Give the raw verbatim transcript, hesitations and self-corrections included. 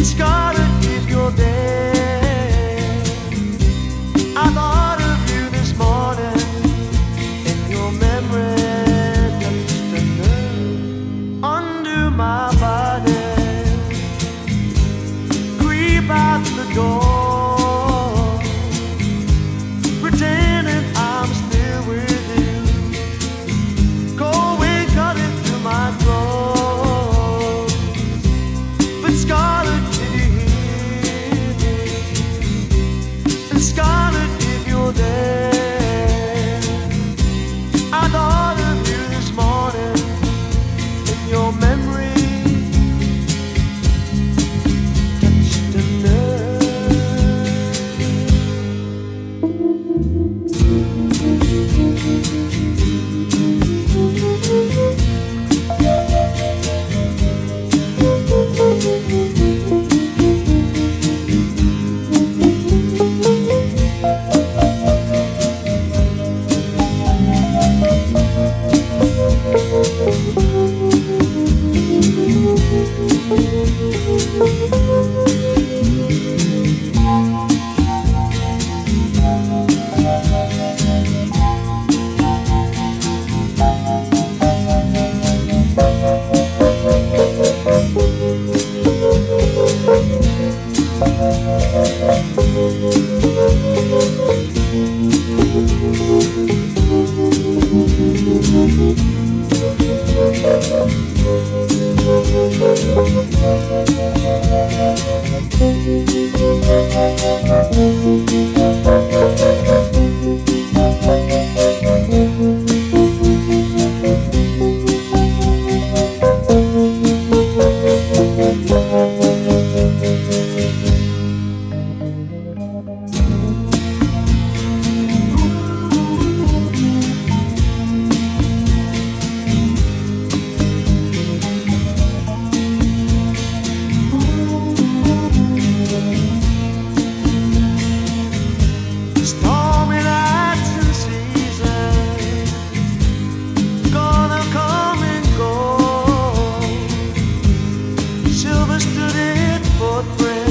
Scarlet, if you're there, I thought of you this morning, and your memory touched a nerve under my body. Creep out the door, pretending I'm still with you. Cold wind cutting through my clothes, but Scarlet, Scarlet, if you're there, I thought of you this morning, and your memory touched a nerve. Stormy nights and seasons gonna come and go. Silver studded footprints